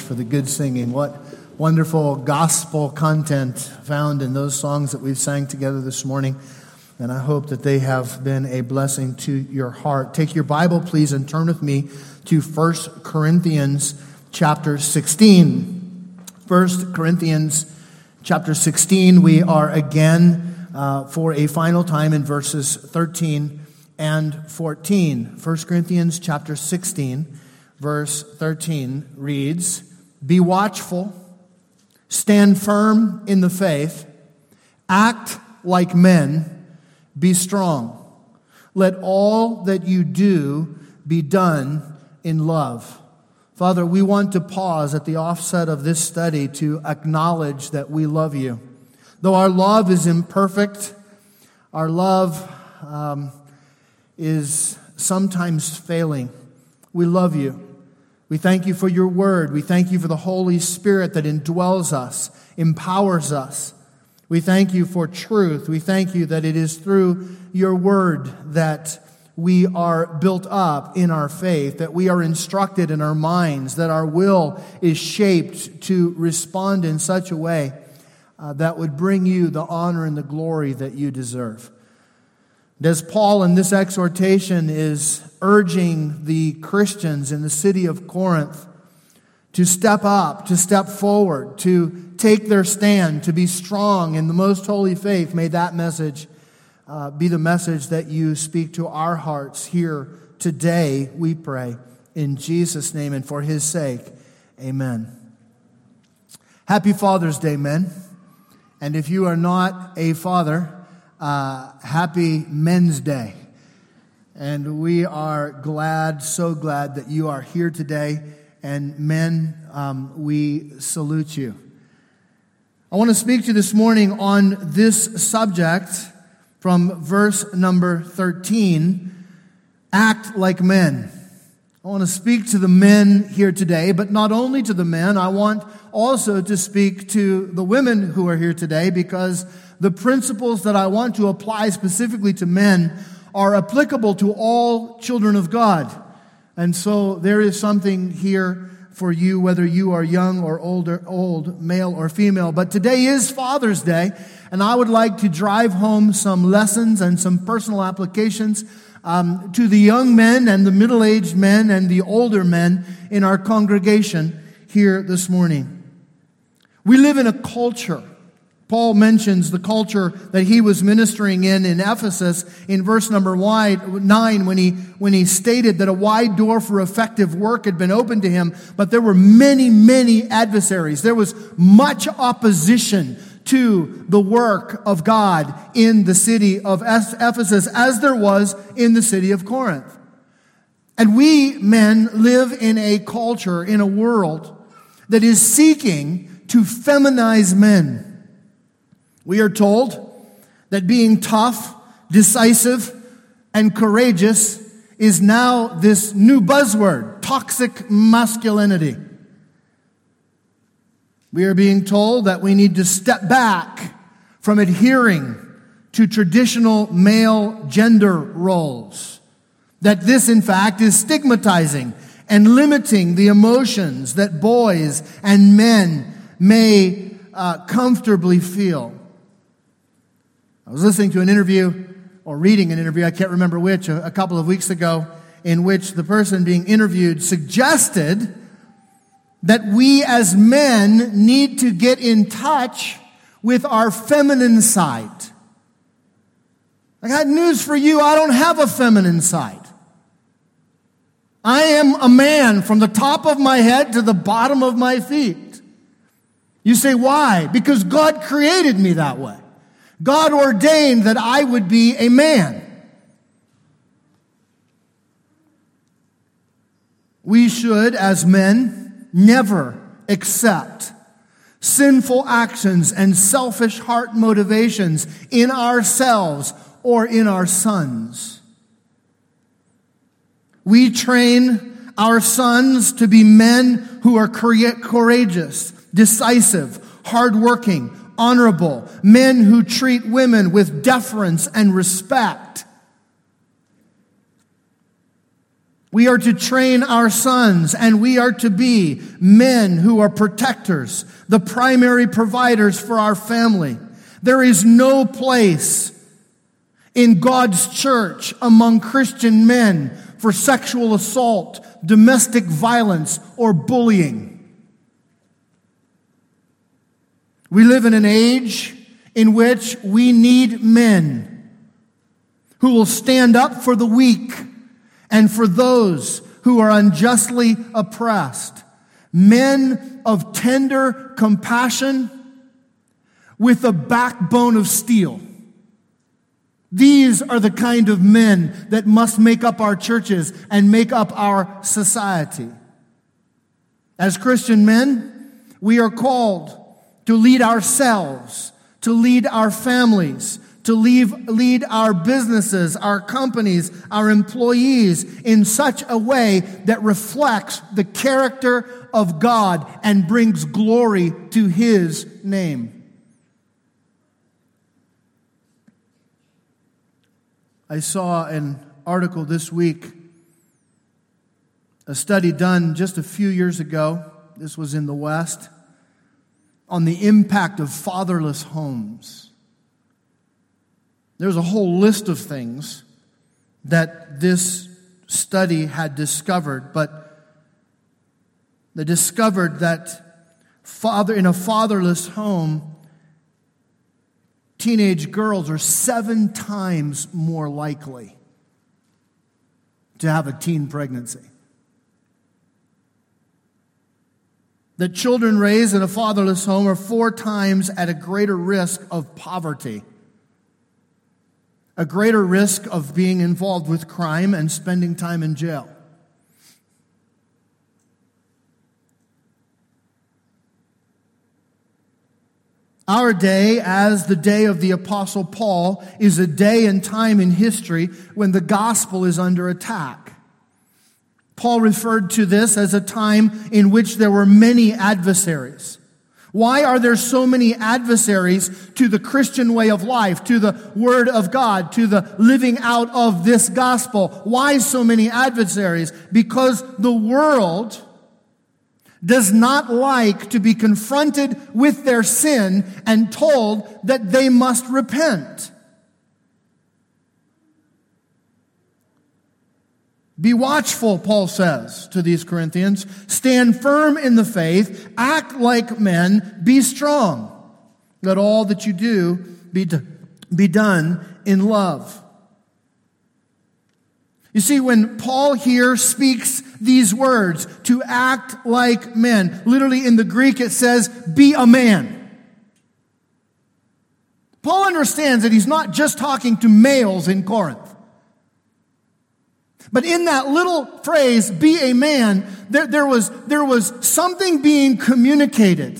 for the good singing. What wonderful gospel content found in those songs that we've sang together this morning. And I hope that they have been a blessing to your heart. Take your Bible, please, and turn with me to 1 Corinthians chapter 16. 1 Corinthians chapter 16, we are again for a final time in verses 13 and 14. 1 Corinthians chapter 16, verse 13 reads, "Be watchful, stand firm in the faith, act like men, be strong. Let all that you do be done in love." Father, we want to pause at the offset of this study to acknowledge that we love you. Though our love is imperfect, our love is sometimes failing. We love you. We thank you for your word. We thank you for the Holy Spirit that indwells us, empowers us. We thank you for truth. We thank you that it is through your word that we are built up in our faith, that we are instructed in our minds, that our will is shaped to respond in such a way that would bring you the honor and the glory that you deserve. As Paul in this exhortation is urging the Christians in the city of Corinth to step up, to step forward, to take their stand, to be strong in the most holy faith, may that message be the message that you speak to our hearts here today, we pray. In Jesus' name and for his sake, amen. Happy Father's Day, men. And if you are not a father, happy Men's Day. And we are glad, so glad that you are here today. And men, we salute you. I want to speak to you this morning on this subject from verse number 13, act like men. I want to speak to the men here today, but not only to the men, I want also to speak to the women who are here today, because the principles that I want to apply specifically to men are applicable to all children of God. And so there is something here for you, whether you are young or old, male or female. But today is Father's Day, and I would like to drive home some lessons and some personal applications to the young men and the middle-aged men and the older men in our congregation here this morning. We live in a culture. Paul mentions the culture that he was ministering in Ephesus in verse number 9 when he stated that a wide door for effective work had been opened to him, but there were many, many adversaries. There was much opposition to the work of God in the city of Ephesus, as there was in the city of Corinth. And we men live in a culture, in a world that is seeking to feminize men. We are told that being tough, decisive, and courageous is now this new buzzword, toxic masculinity. We are being told that we need to step back from adhering to traditional male gender roles. That this, in fact, is stigmatizing and limiting the emotions that boys and men may comfortably feel. I was listening to an interview, or reading an interview, I can't remember which, a couple of weeks ago, in which the person being interviewed suggested that we as men need to get in touch with our feminine side. I got news for you, I don't have a feminine side. I am a man from the top of my head to the bottom of my feet. You say, why? Because God created me that way. God ordained that I would be a man. We should, as men, never accept sinful actions and selfish heart motivations in ourselves or in our sons. We train our sons to be men who are courageous, decisive, hardworking, honorable, men who treat women with deference and respect. We are to train our sons, and we are to be men who are protectors, the primary providers for our family. There is no place in God's church among Christian men for sexual assault, domestic violence, or bullying. We live in an age in which we need men who will stand up for the weak and for those who are unjustly oppressed. Men of tender compassion with a backbone of steel. These are the kind of men that must make up our churches and make up our society. As Christian men, we are called to lead ourselves, to lead our families, to lead our businesses, our companies, our employees in such a way that reflects the character of God and brings glory to His name. I saw an article this week, a study done just a few years ago, this was in the West, on the impact of fatherless homes. There's a whole list of things that this study had discovered, but they discovered that in a fatherless home, teenage girls are 7 times more likely to have a teen pregnancy. That children raised in a fatherless home are 4 times at a greater risk of poverty, a greater risk of being involved with crime and spending time in jail. Our day, as the day of the Apostle Paul, is a day and time in history when the gospel is under attack. Paul referred to this as a time in which there were many adversaries. Why are there so many adversaries to the Christian way of life, to the Word of God, to the living out of this gospel? Why so many adversaries? Because the world does not like to be confronted with their sin and told that they must repent. Be watchful, Paul says to these Corinthians. Stand firm in the faith. Act like men. Be strong. Let all that you do be done in love. You see, when Paul here speaks these words, to act like men, literally in the Greek it says, be a man. Paul understands that he's not just talking to males in Corinth. But in that little phrase, be a man, there was something being communicated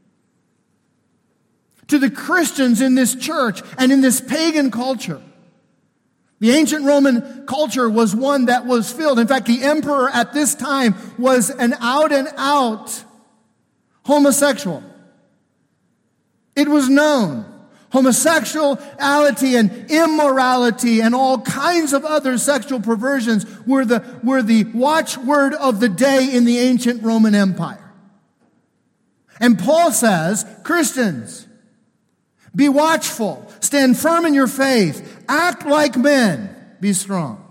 to the Christians in this church and in this pagan culture. The ancient Roman culture was one that was filled. In fact, the emperor at this time was an out-and-out homosexual. It was known. Homosexuality and immorality and all kinds of other sexual perversions were the watchword of the day in the ancient Roman Empire. And Paul says, Christians, be watchful, stand firm in your faith, act like men, be strong.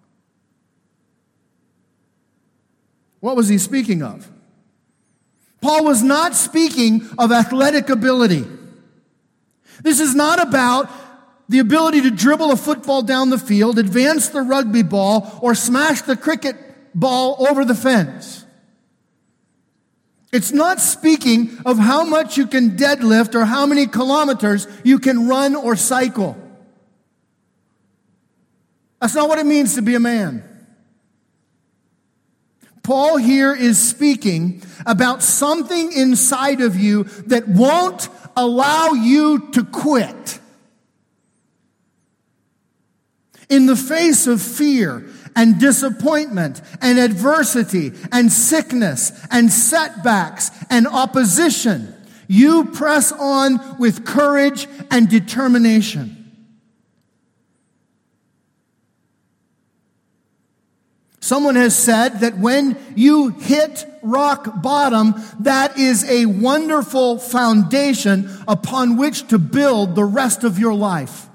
What was he speaking of? Paul was not speaking of athletic ability. This is not about the ability to dribble a football down the field, advance the rugby ball, or smash the cricket ball over the fence. It's not speaking of how much you can deadlift or how many kilometers you can run or cycle. That's not what it means to be a man. Paul here is speaking about something inside of you that won't allow you to quit. In the face of fear and disappointment and adversity and sickness and setbacks and opposition, you press on with courage and determination. Someone has said that when you hit rock bottom, that is a wonderful foundation upon which to build the rest of your life.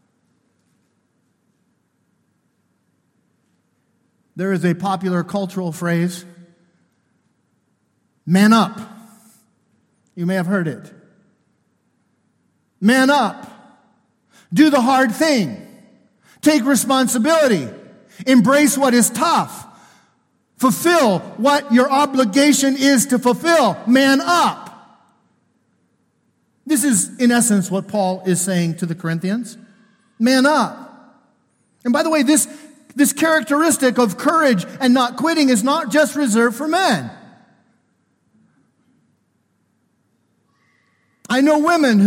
There is a popular cultural phrase, man up. You may have heard it. Man up. Do the hard thing. Take responsibility. Embrace what is tough. Fulfill what your obligation is to fulfill. Man up. This is, in essence, what Paul is saying to the Corinthians. Man up. And by the way, this characteristic of courage and not quitting is not just reserved for men. I know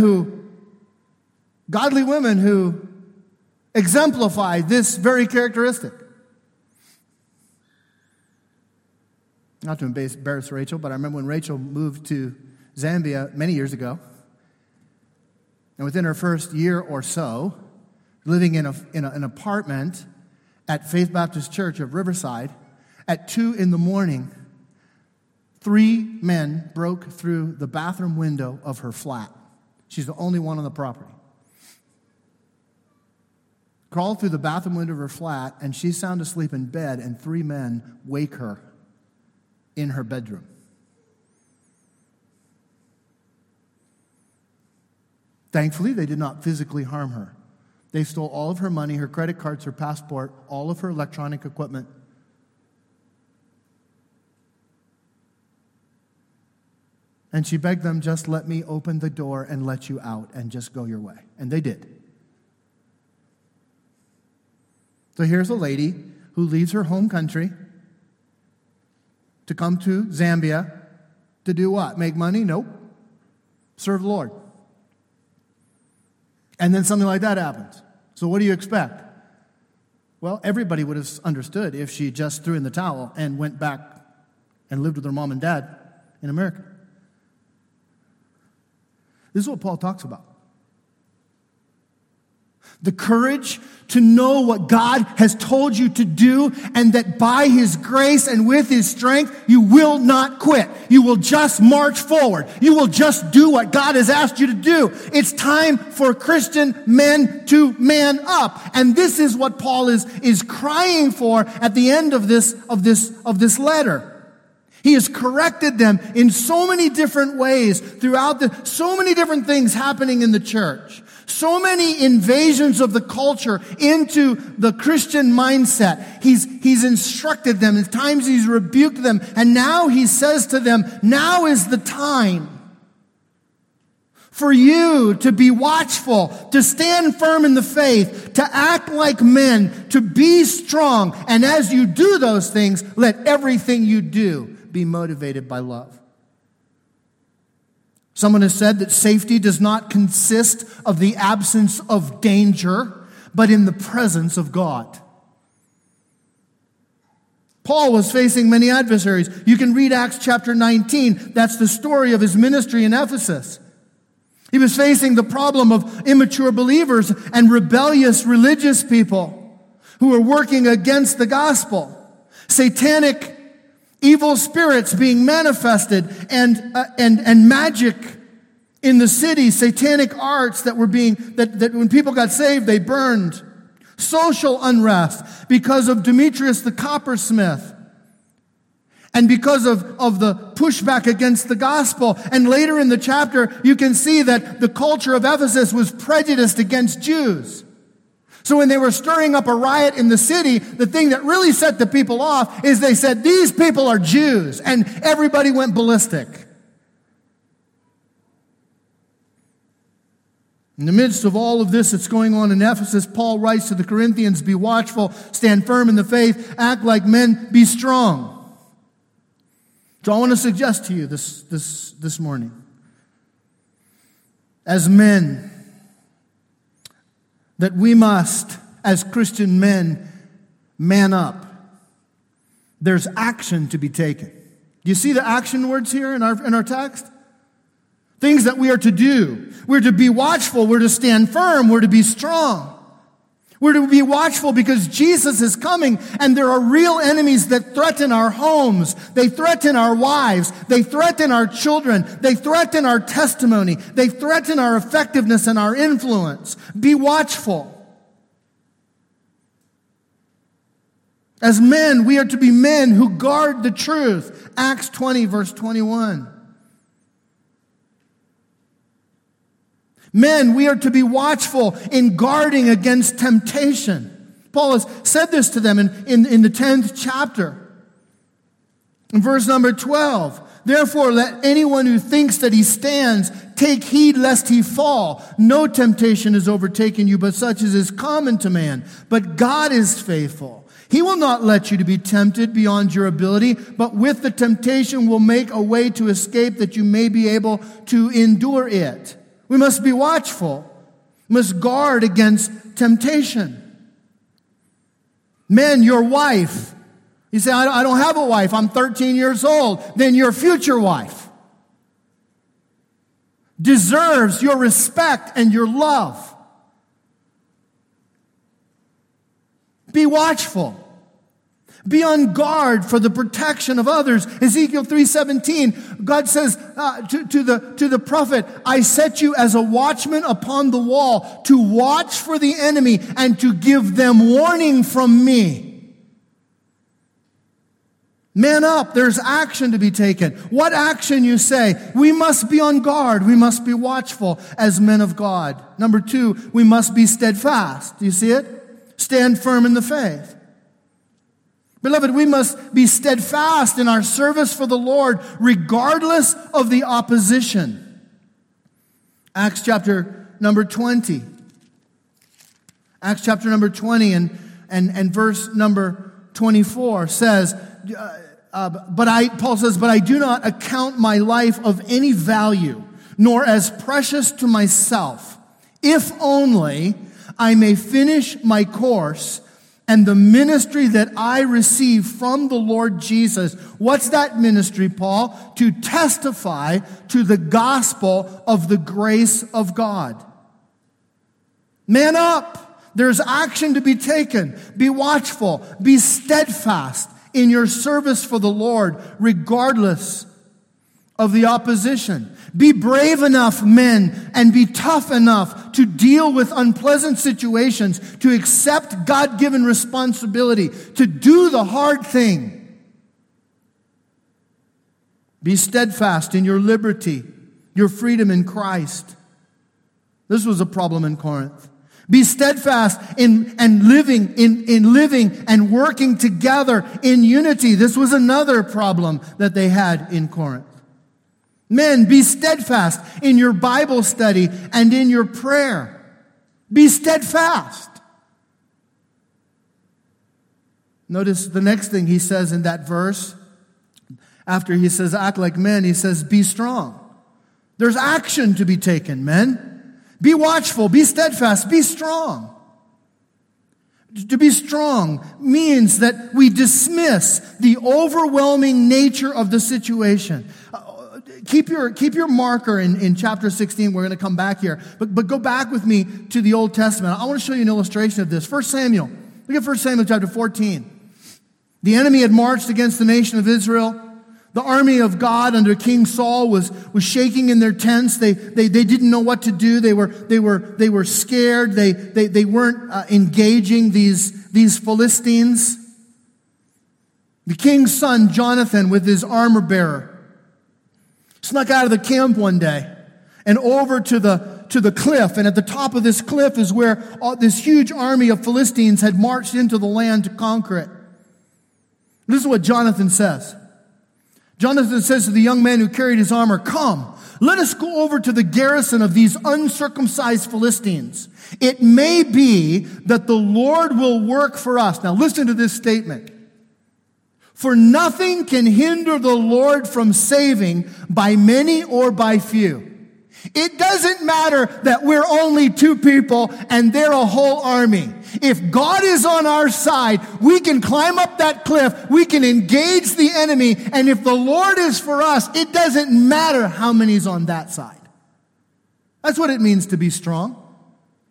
godly women who exemplify this very characteristic. Not to embarrass Rachel, but I remember when Rachel moved to Zambia many years ago, and within her first year or so, living in an apartment at Faith Baptist Church of Riverside, at 2 a.m, 3 men broke through the bathroom window of her flat. She's the only one on the property. Crawled through the bathroom window of her flat, and she's sound asleep in bed, and 3 men wake her in her bedroom. Thankfully, they did not physically harm her. They stole all of her money, her credit cards, her passport, all of her electronic equipment. And she begged them, just let me open the door and let you out and just go your way. And they did. So here's a lady who leaves her home country to come to Zambia to do what? Make money? Nope. Serve the Lord. And then something like that happens. So what do you expect? Well, everybody would have understood if she just threw in the towel and went back and lived with her mom and dad in America. This is what Paul talks about. The courage to know what God has told you to do, and that by His grace and with His strength, you will not quit. You will just march forward. You will just do what God has asked you to do. It's time for Christian men to man up. And this is what Paul is crying for at the end of this letter. He has corrected them in so many different ways throughout so many different things happening in the church. So many invasions of the culture into the Christian mindset. He's instructed them. At times he's rebuked them. And now he says to them, now is the time for you to be watchful, to stand firm in the faith, to act like men, to be strong. And as you do those things, let everything you do be motivated by love. Someone has said that safety does not consist of the absence of danger, but in the presence of God. Paul was facing many adversaries. You can read Acts chapter 19. That's the story of his ministry in Ephesus. He was facing the problem of immature believers and rebellious religious people who were working against the gospel. Satanic evil spirits being manifested and magic in the city, satanic arts that when people got saved, they burned. Social unrest because of Demetrius the coppersmith. And because of the pushback against the gospel. And later in the chapter, you can see that the culture of Ephesus was prejudiced against Jews. So when they were stirring up a riot in the city, the thing that really set the people off is they said, these people are Jews. And everybody went ballistic. In the midst of all of this that's going on in Ephesus, Paul writes to the Corinthians, be watchful, stand firm in the faith, act like men, be strong. So I want to suggest to you this morning, as men, that we must, as Christian men, man up. There's action to be taken. Do you see the action words here in our text? Things that we are to do. We're to be watchful. We're to stand firm. We're to be strong. We're to be watchful because Jesus is coming, and there are real enemies that threaten our homes. They threaten our wives. They threaten our children. They threaten our testimony. They threaten our effectiveness and our influence. Be watchful. As men, we are to be men who guard the truth. Acts 20, verse 21. Men, we are to be watchful in guarding against temptation. Paul has said this to them in the 10th chapter. In verse number 12, therefore let anyone who thinks that he stands take heed lest he fall. No temptation has overtaken you, but such as is common to man. But God is faithful. He will not let you to be tempted beyond your ability, but with the temptation will make a way to escape that you may be able to endure it. We must be watchful. We must guard against temptation. Men, your wife. You say, I don't have a wife. I'm 13 years old. Then your future wife deserves your respect and your love. Be watchful. Be on guard for the protection of others. Ezekiel 3:17, God says to the prophet, I set you as a watchman upon the wall to watch for the enemy and to give them warning from me. Man up, there's action to be taken. What action, you say? We must be on guard. We must be watchful as men of God. Number 2, we must be steadfast. Do you see it? Stand firm in the faith. Beloved, we must be steadfast in our service for the Lord, regardless of the opposition. Acts chapter number 20. Acts chapter number 20 and verse number 24 says, Paul says, but I do not account my life of any value, nor as precious to myself, if only I may finish my course and the ministry that I receive from the Lord Jesus. What's that ministry, Paul? To testify to the gospel of the grace of God. Man up. There's action to be taken. Be watchful. Be steadfast in your service for the Lord, regardless of the opposition. Be brave enough, men, and be tough enough to deal with unpleasant situations, to accept God-given responsibility, to do the hard thing. Be steadfast in your liberty, your freedom in Christ. This was a problem in Corinth. Be steadfast in living and working together in unity. This was another problem that they had in Corinth. Men, be steadfast in your Bible study and in your prayer. Be steadfast. Notice the next thing he says in that verse. After he says, act like men, he says, be strong. There's action to be taken, men. Be watchful, be steadfast, be strong. To be strong means that we dismiss the overwhelming nature of the situation. Keep your marker in chapter 16. We're going to come back here. But go back with me to the Old Testament. I want to show you an illustration of this. 1 Samuel. Look at 1 Samuel chapter 14. The enemy had marched against the nation of Israel. The army of God under King Saul was shaking in their tents. They didn't know what to do. They were scared. They weren't engaging these Philistines. The king's son Jonathan, with his armor bearer, snuck out of the camp one day and over to the cliff. And at the top of this cliff is where this huge army of Philistines had marched into the land to conquer it. This is what Jonathan says. Jonathan says to the young man who carried his armor, come, let us go over to the garrison of these uncircumcised Philistines. It may be that the Lord will work for us. Now listen to this statement. For nothing can hinder the Lord from saving by many or by few. It doesn't matter that we're only 2 people and they're a whole army. If God is on our side, we can climb up that cliff, we can engage the enemy, and if the Lord is for us, it doesn't matter how many's on that side. That's what it means to be strong.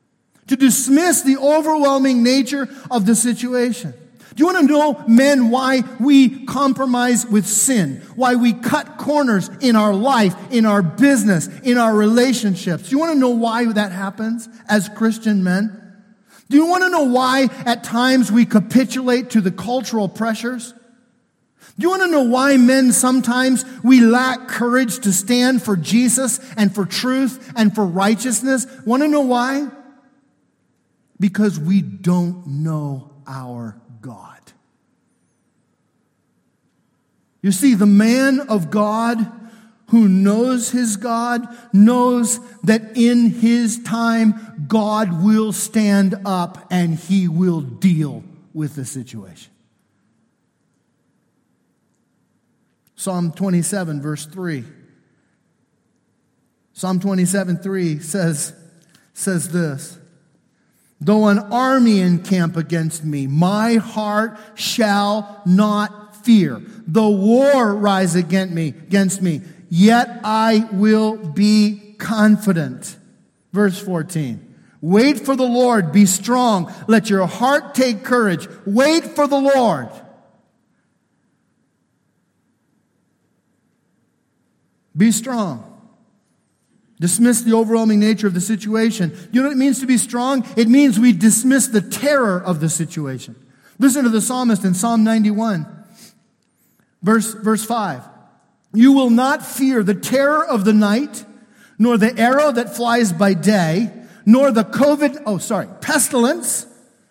to dismiss the overwhelming nature of the situation. Do you want to know, men, why we compromise with sin? Why we cut corners in our life, in our business, in our relationships? Do you want to know why that happens as Christian men? Do you want to know why at times we capitulate to the cultural pressures? Do you want to know why men sometimes we lack courage to stand for Jesus and for truth and for righteousness? Want to know why? Because we don't know our God. You see, the man of God who knows his God knows that in his time, God will stand up and he will deal with the situation. Psalm 27, verse 3. Psalm 27:3 says this: though an army encamp against me, my heart shall not fear. Though war rise against me, yet I will be confident. Verse 14. Wait for the Lord, be strong. Let your heart take courage. Wait for the Lord. Be strong. Dismiss the overwhelming nature of the situation. You know what it means to be strong? It means we dismiss the terror of the situation. Listen to the psalmist in Psalm 91, verse 5. You will not fear the terror of the night, nor the arrow that flies by day, nor the pestilence,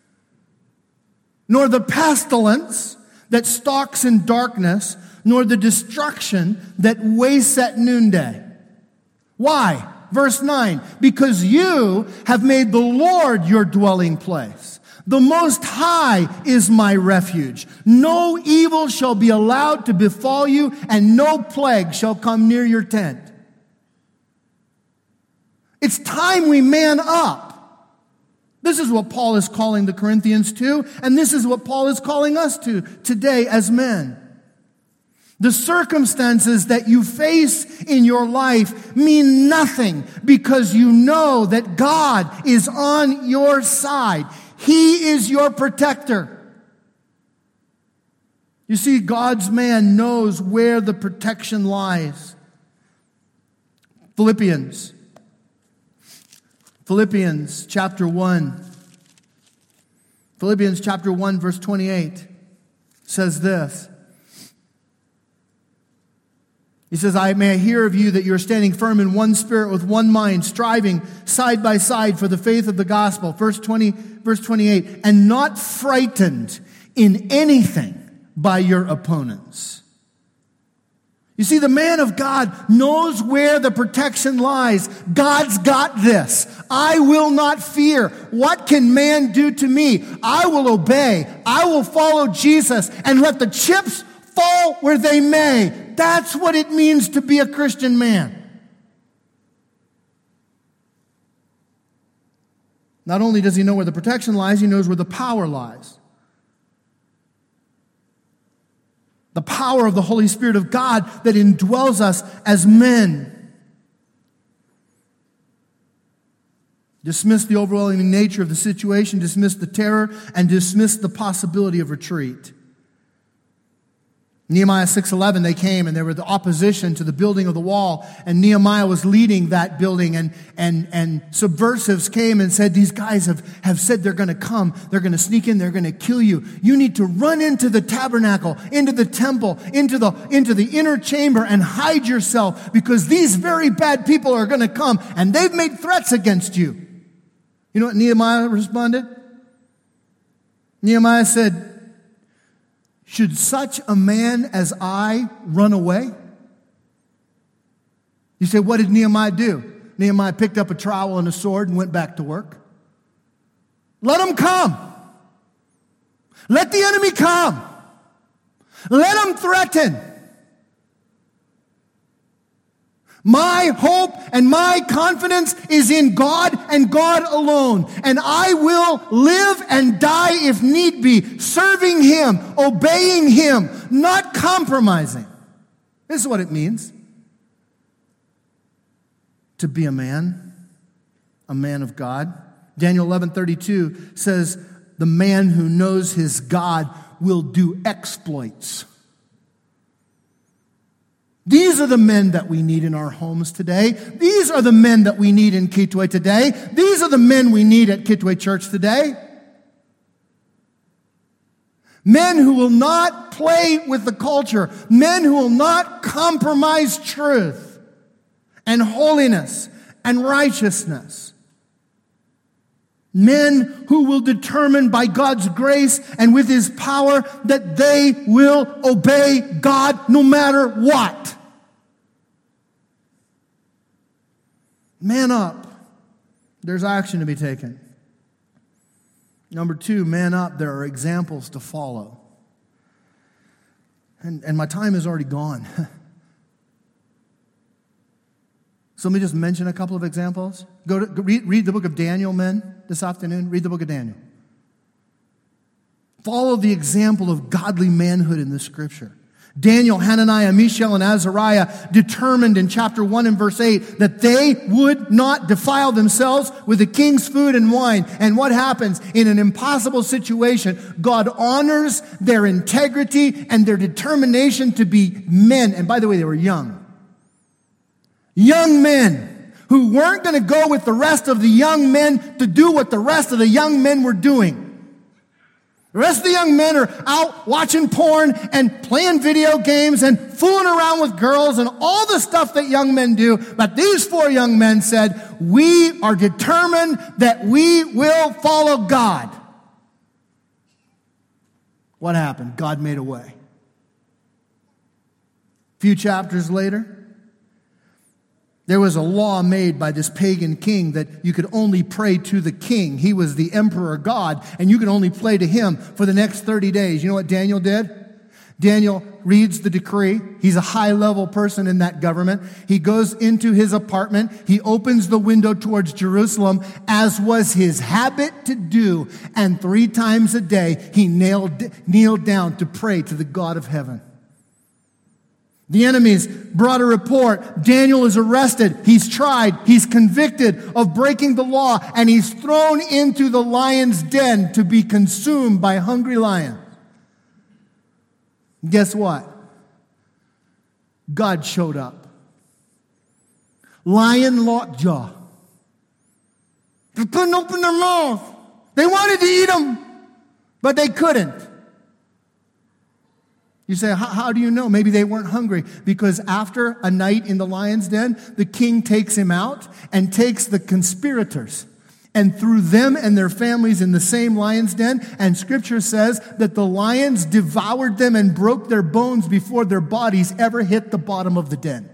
nor the pestilence that stalks in darkness, nor the destruction that wastes at noonday. Why? Verse 9, because you have made the Lord your dwelling place. The Most High is my refuge. No evil shall be allowed to befall you, and no plague shall come near your tent. It's time we man up. This is what Paul is calling the Corinthians to, and this is what Paul is calling us to today as men. The circumstances that you face in your life mean nothing because you know that God is on your side. He is your protector. You see, God's man knows where the protection lies. Philippians chapter 1. Philippians chapter 1 verse 28 says this. He says, I may hear of you that you're standing firm in one spirit with one mind, striving side by side for the faith of the gospel. Verse 28, and not frightened in anything by your opponents. You see, the man of God knows where the protection lies. God's got this. I will not fear. What can man do to me? I will obey. I will follow Jesus and let the chips fall where they may. That's what it means to be a Christian man. Not only does he know where the protection lies, he knows where the power lies. The power of the Holy Spirit of God that indwells us as men. Dismiss the overwhelming nature of the situation, dismiss the terror, and dismiss the possibility of retreat. Nehemiah 6:11, they came and there were the opposition to the building of the wall, and Nehemiah was leading that building, and subversives came and said, these guys have said they're going to come, they're going to sneak in, they're going to kill you. You need to run into the tabernacle, into the temple, into the inner chamber and hide yourself, because these very bad people are going to come and they've made threats against you. You know what Nehemiah responded? Nehemiah said, should such a man as I run away? You say, what did Nehemiah do? Nehemiah picked up a trowel and a sword and went back to work. Let them come. Let the enemy come. Let them threaten. My hope and my confidence is in God and God alone. And I will live and die if need be, serving Him, obeying Him, not compromising. This is what it means to be a man of God. Daniel 11:32 says, the man who knows his God will do exploits. These are the men that we need in our homes today. These are the men that we need in Kitwe today. These are the men we need at Kitwe Church today. Men who will not play with the culture. Men who will not compromise truth and holiness and righteousness. Men who will determine by God's grace and with His power that they will obey God no matter what. Man up. There's action to be taken. Number 2, man up. There are examples to follow. And my time is already gone. So let me just mention a couple of examples. Go read the book of Daniel, men, this afternoon. Read the book of Daniel. Follow the example of godly manhood in the Scripture. Daniel, Hananiah, Mishael, and Azariah determined in chapter 1 and verse 8 that they would not defile themselves with the king's food and wine. And what happens in an impossible situation? God honors their integrity and their determination to be men. And by the way, they were young. Young men who weren't going to go with the rest of the young men to do what the rest of the young men were doing. The rest of the young men are out watching porn and playing video games and fooling around with girls and all the stuff that young men do. But these 4 young men said, we are determined that we will follow God. What happened? God made a way. A few chapters later, there was a law made by this pagan king that you could only pray to the king. He was the emperor God, and you could only pray to him for the next 30 days. You know what Daniel did? Daniel reads the decree. He's a high-level person in that government. He goes into his apartment. He opens the window towards Jerusalem, as was his habit to do. And 3 times a day, he kneeled down to pray to the God of heaven. The enemies brought a report. Daniel is arrested. He's tried. He's convicted of breaking the law. And he's thrown into the lion's den to be consumed by hungry lions. Guess what? God showed up. Lion lockjaw. They couldn't open their mouth. They wanted to eat him, but they couldn't. You say, how do you know? Maybe they weren't hungry. Because after a night in the lion's den, the king takes him out and takes the conspirators and threw them and their families in the same lion's den. And Scripture says that the lions devoured them and broke their bones before their bodies ever hit the bottom of the den.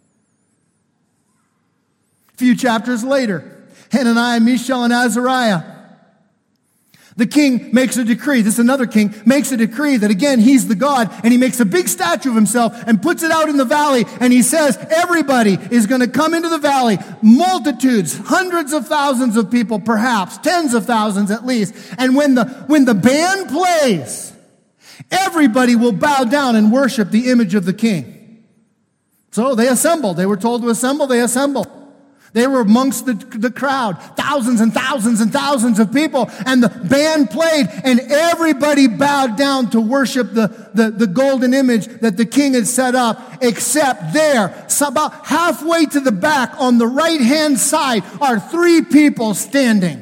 A few chapters later, Hananiah, Mishael, and Azariah, the king makes a decree. This is another king, makes a decree that again, he's the God, and he makes a big statue of himself and puts it out in the valley, and he says, everybody is going to come into the valley. Multitudes, hundreds of thousands of people, perhaps, tens of thousands at least. And when the band plays, everybody will bow down and worship the image of the king. So they assembled. They were told to assemble. They assembled. They were amongst the crowd, thousands and thousands and thousands of people, and the band played, and everybody bowed down to worship the golden image that the king had set up, except there, so about halfway to the back on the right-hand side, are 3 people standing.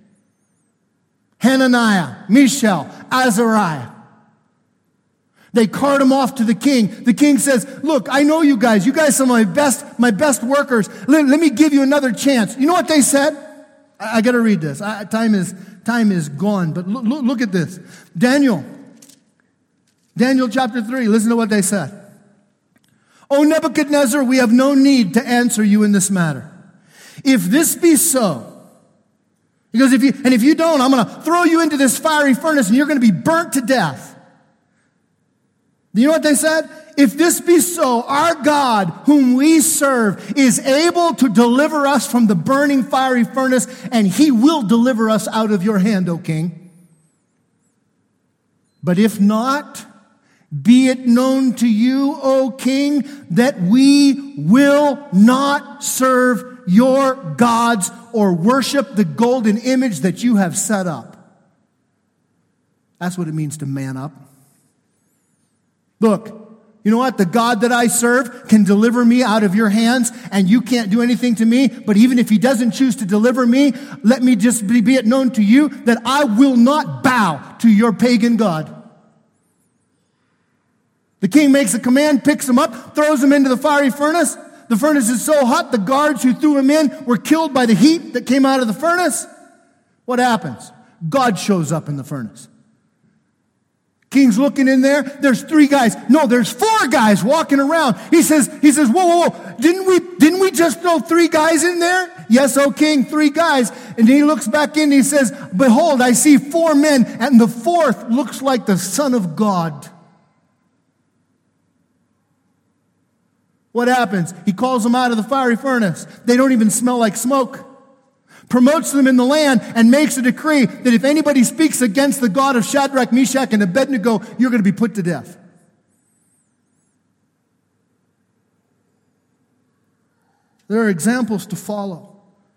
Hananiah, Mishael, Azariah. They cart him off to the king. The king says, look, I know you guys. You guys are my best workers. Let me give you another chance. You know what they said? I got to read this. Time is gone. But look at this. Daniel chapter 3. Listen to what they said. O Nebuchadnezzar, we have no need to answer you in this matter. If this be so, because if you don't, I'm going to throw you into this fiery furnace and you're going to be burnt to death. You know what they said? If this be so, our God, whom we serve, is able to deliver us from the burning fiery furnace, and he will deliver us out of your hand, O king. But if not, Be it known to you, O king, that we will not serve your gods or worship the golden image that you have set up. That's what it means to man up. Look, you know what? The God that I serve can deliver me out of your hands, and you can't do anything to me. But even if he doesn't choose to deliver me, let me just be it known to you that I will not bow to your pagan God. The king makes a command, picks him up, throws him into the fiery furnace. The furnace is so hot, the guards who threw him in were killed by the heat that came out of the furnace. What happens? God shows up in the furnace. King's looking in there. There's 3 guys. No, there's 4 guys walking around. He says, whoa. Didn't we just throw 3 guys in there? Yes, O king, 3 guys. And he looks back in and he says, behold, I see 4 men, and the 4th looks like the Son of God. What happens? He calls them out of the fiery furnace. They don't even smell like smoke. Promotes them in the land and makes a decree that if anybody speaks against the God of Shadrach, Meshach, and Abednego, you're going to be put to death. There are examples to follow.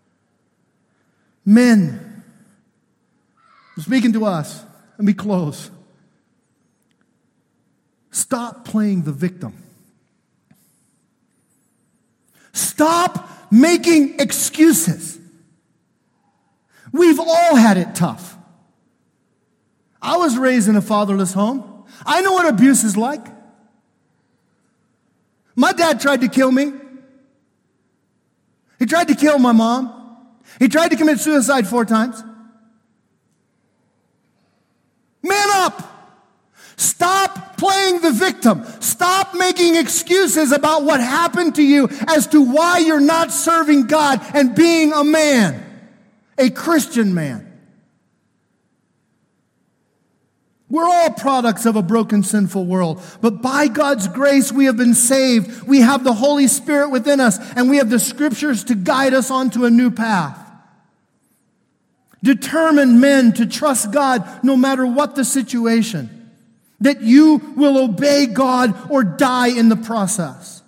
Men, I'm speaking to us. Let me close. Stop playing the victim. Stop making excuses. We've all had it tough. I was raised in a fatherless home. I know what abuse is like. My dad tried to kill me. He tried to kill my mom. He tried to commit suicide 4 times. Man up! Stop playing the victim. Stop making excuses about what happened to you as to why you're not serving God and being a man, a Christian man. We're all products of a broken, sinful world. But by God's grace, we have been saved. We have the Holy Spirit within us, and we have the Scriptures to guide us onto a new path. Determine men to trust God no matter what the situation. That you will obey God or die in the process.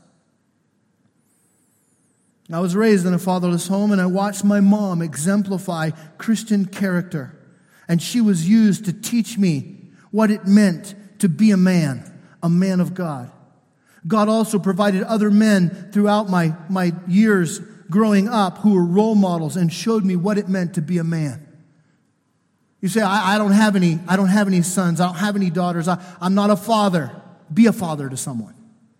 I was raised in a fatherless home, and I watched my mom exemplify Christian character. And she was used to teach me what it meant to be a man of God. God also provided other men throughout my years growing up who were role models and showed me what it meant to be a man. You say, I don't have any sons. I don't have any daughters. I'm not a father. Be a father to someone.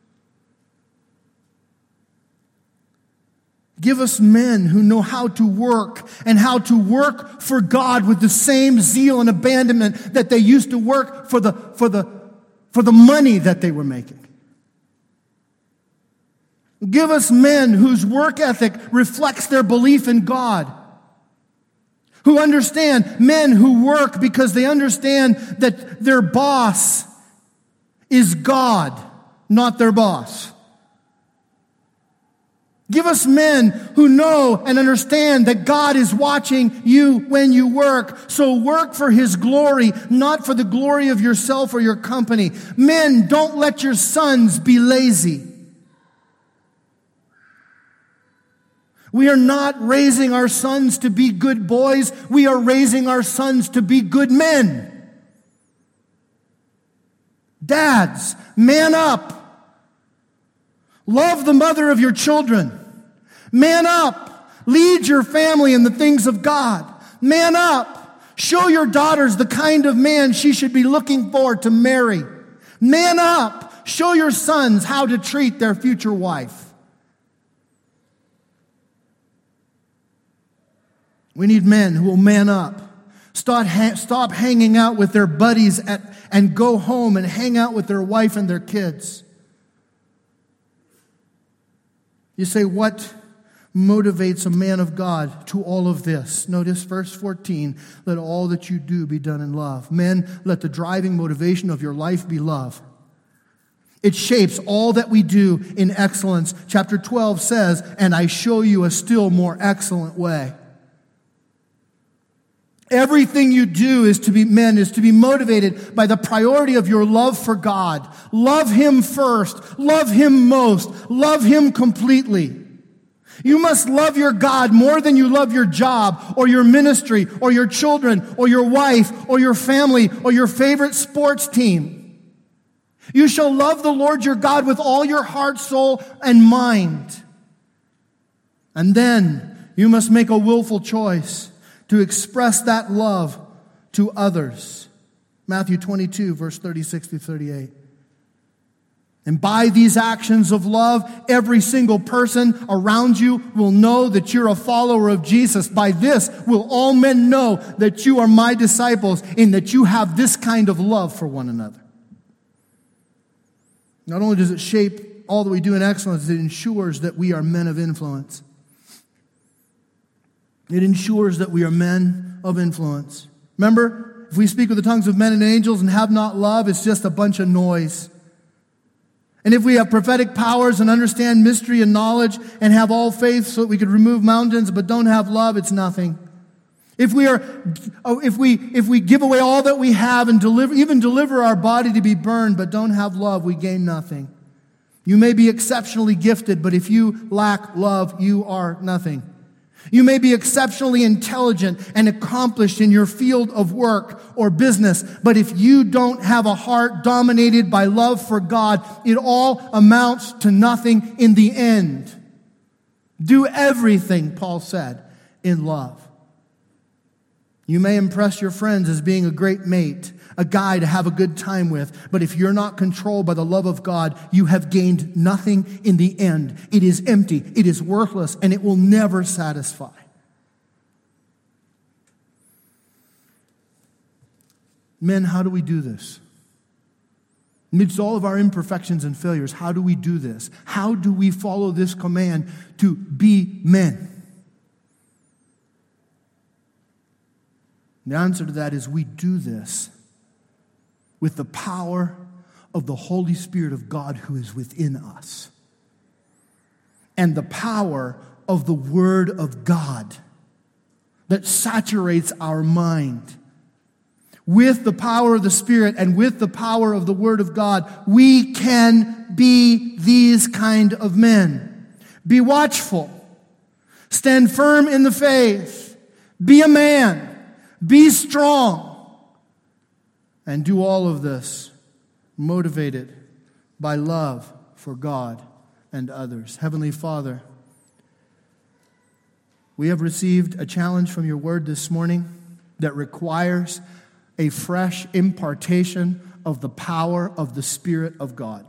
Give us men who know how to work and how to work for God with the same zeal and abandonment that they used to work for the money that they were making. Give us men whose work ethic reflects their belief in God. Who understand, men who work because they understand that their boss is God, not their boss. Give us men who know and understand that God is watching you when you work. So work for His glory, not for the glory of yourself or your company. Men, don't let your sons be lazy. We are not raising our sons to be good boys. We are raising our sons to be good men. Dads, man up. Love the mother of your children. Man up. Lead your family in the things of God. Man up. Show your daughters the kind of man she should be looking for to marry. Man up. Show your sons how to treat their future wife. We need men who will man up. Stop hanging out with their buddies and go home and hang out with their wife and their kids. You say, what motivates a man of God to all of this? Notice verse 14, let all that you do be done in love. Men, let the driving motivation of your life be love. It shapes all that we do in excellence. Chapter 12 says, and I show you a still more excellent way. Everything you do is to be motivated by the priority of your love for God. Love Him first. Love Him most. Love Him completely. You must love your God more than you love your job or your ministry or your children or your wife or your family or your favorite sports team. You shall love the Lord your God with all your heart, soul, and mind. And then you must make a willful choice to express that love to others. Matthew 22, verse 36 through 38. And by these actions of love, every single person around you will know that you're a follower of Jesus. By this will all men know that you are my disciples, in that you have this kind of love for one another. Not only does it shape all that we do in excellence, it ensures that we are men of influence. It ensures that we are men of influence. Remember, if we speak with the tongues of men and angels and have not love, it's just a bunch of noise. And if we have prophetic powers and understand mystery and knowledge and have all faith so that we could remove mountains but don't have love, it's nothing. If we give away all that we have and deliver our body to be burned but don't have love, we gain nothing. You may be exceptionally gifted, but if you lack love, you are nothing. You may be exceptionally intelligent and accomplished in your field of work or business, but if you don't have a heart dominated by love for God, it all amounts to nothing in the end. Do everything, Paul said, in love. You may impress your friends as being a great mate, a guy to have a good time with, but if you're not controlled by the love of God, you have gained nothing in the end. It is empty, it is worthless, and it will never satisfy. Men, how do we do this? Amidst all of our imperfections and failures, how do we do this? How do we follow this command to be men? The answer to that is we do this with the power of the Holy Spirit of God who is within us, and the power of the Word of God that saturates our mind. With the power of the Spirit and with the power of the Word of God, we can be these kind of men. Be watchful. Stand firm in the faith. Be a man. Be strong. And do all of this motivated by love for God and others. Heavenly Father, we have received a challenge from your word this morning that requires a fresh impartation of the power of the Spirit of God.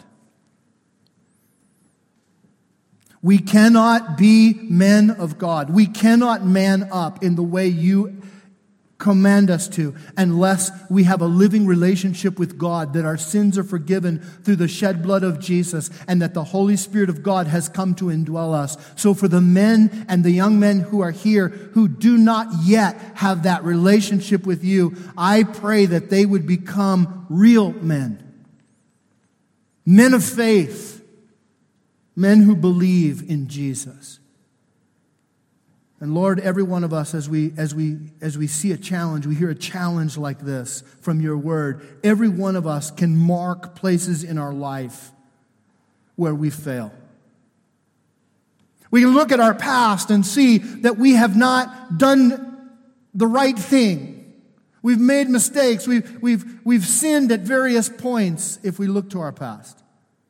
We cannot be men of God. We cannot man up in the way you command us to unless we have a living relationship with God, that our sins are forgiven through the shed blood of Jesus, and that the Holy Spirit of God has come to indwell us. So for the men and the young men who are here who do not yet have that relationship with you, I pray that they would become real men. Men of faith. Men who believe in Jesus. And Lord, every one of us, as we see a challenge, we hear a challenge like this from your word, every one of us can mark places in our life where we fail. We can look at our past and see that we have not done the right thing. We've made mistakes. We've sinned at various points if we look to our past.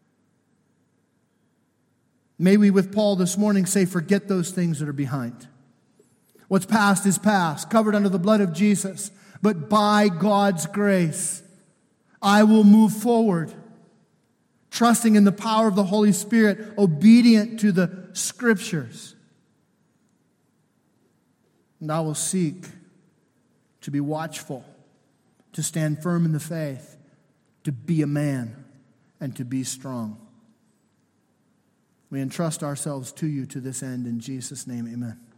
May we, with Paul this morning, say, forget those things that are behind. What's past is past, covered under the blood of Jesus. But by God's grace, I will move forward, trusting in the power of the Holy Spirit, obedient to the Scriptures. And I will seek to be watchful, to stand firm in the faith, to be a man, and to be strong. We entrust ourselves to you to this end. In Jesus' name, amen.